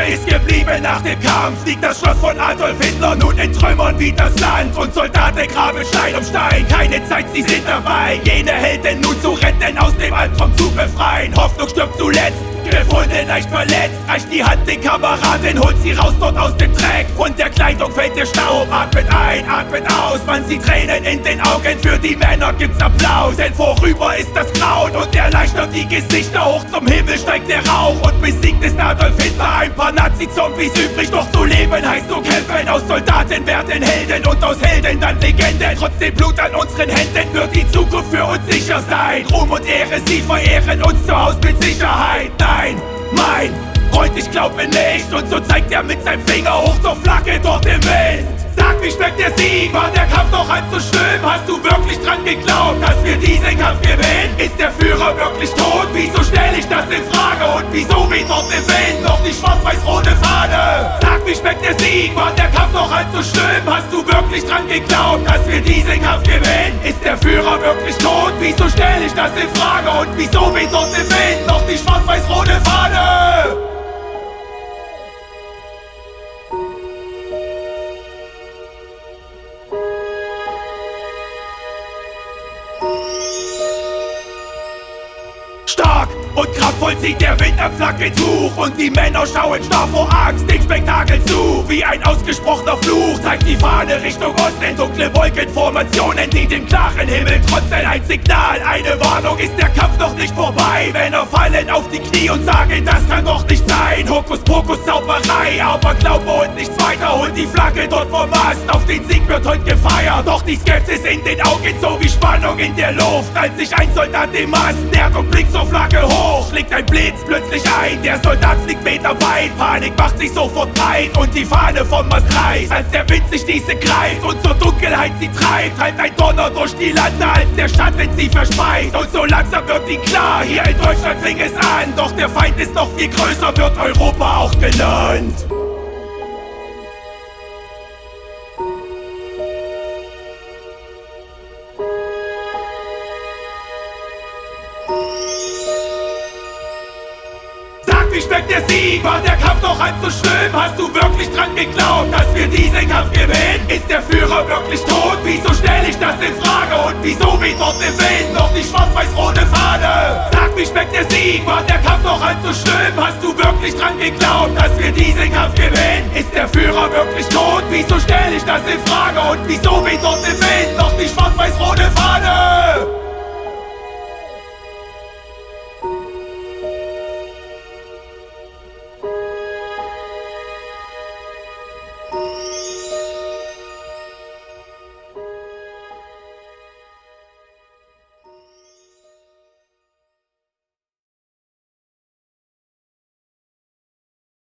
ist geblieben nach dem Kampf? Liegt das Schloss von Adolf Hitler nun in Trümmern wie das Land? Und Soldaten graben Stein um Stein, keine Zeit, sie sind dabei, jene Helden nun zu retten, aus dem Albtraum zu befreien. Hoffnung stirbt zuletzt, gefunden, leicht verletzt, reicht die Hand den Kameraden, holt sie raus dort aus dem Dreck. Von der Kleidung fällt der Staub, atmet ein, atmet aus, man sieht Tränen in den Augen, für die Männer gibt's Applaus. Denn vorüber ist das Grauen und erleichtert die Gesichter, hoch zum Himmel steigt der Rauch und besiegt ist Adolf Hitler. Ein paar Nazi-Zombies übrig, doch zu leben heißt zu kämpfen. Aus Soldaten werden Helden und aus Helden dann Legenden. Trotzdem Blut an unseren Händen wird die Zukunft für uns sicher sein. Ruhm und Ehre, sie verehren uns zu Haus mit Sicherheit. Nein, mein Freund, ich glaube nicht. Und so zeigt er mit seinem Finger hoch zur Flagge dort im Wind. Sag, wie schmeckt der Sieg? War der Kampf doch halb so schlimm? Hast du wirklich dran geglaubt, dass wir diesen Kampf gewinnen? Ist der Führer wirklich tot? Wieso stell ich das in Frage? Und wieso weht dort im Wind noch die schwarz-weiß-rote Fahne? Sag, wie schmeckt der Sieg? War der Kampf doch halb so schlimm? Hast du wirklich dran geglaubt, dass wir diesen Kampf gewinnen? Ist der Führer wirklich tot? Wieso stell ich das in Frage? Und wieso weht dort im Wind noch die schwarz-weiß-rote Fahne? Stark und kraftvoll zieht der Wind am Flaggentuch und die Männer schauen starr vor Angst dem Spektakel zu. Wie ein ausgesprochener Fluch zeigt die Fahne Richtung Osten, dunkle Wolkenformationen, die dem klaren Himmel trotzen. Ein Signal, eine Warnung, ist der Kampf noch nicht vorbei. Männer fallen auf die Knie und sagen, das kann doch nicht sein. Hokuspokus, Zauberei, aber Glaube und nichts weiter. Holt die Flagge dort vom Mast, auf den Sieg wird heute gefeiert. Doch die Skepsis in den Augen, so wie Spannung in der Luft, als sich ein Soldat dem Mast nähert und blickt zur Flagge hoch. Schlägt ein Blitz plötzlich ein, der Soldat fliegt meterweit. Panik macht sich sofort breit und die Fahne vom Mast reißt, als der Wind sich diese greift und zur Dunkelheit sie treibt. Treibt ein Donner durch die Lande, als der Schatten sie verspeist. Und so langsam wird ihnen klar, hier in Deutschland fing es an. Doch der Feind ist noch viel größer, wird Europa auch genannt. Wie schmeckt der Sieg? War der Kampf doch halb so schlimm? Hast du wirklich dran geglaubt, dass wir diesen Kampf gewinnen? Ist der Führer wirklich tot? Wieso stell ich das in Frage? Und wieso weht dort im Wind noch die schwarz-weiß-rote Fahne? Sag, wie schmeckt der Sieg? War der Kampf doch halb so schlimm? Hast du wirklich dran geglaubt, dass wir diesen Kampf gewinnen? Ist der Führer wirklich tot? Wieso stell ich das in Frage? Und wieso weht dort im Wind noch die schwarz-weiß-rote Fahne?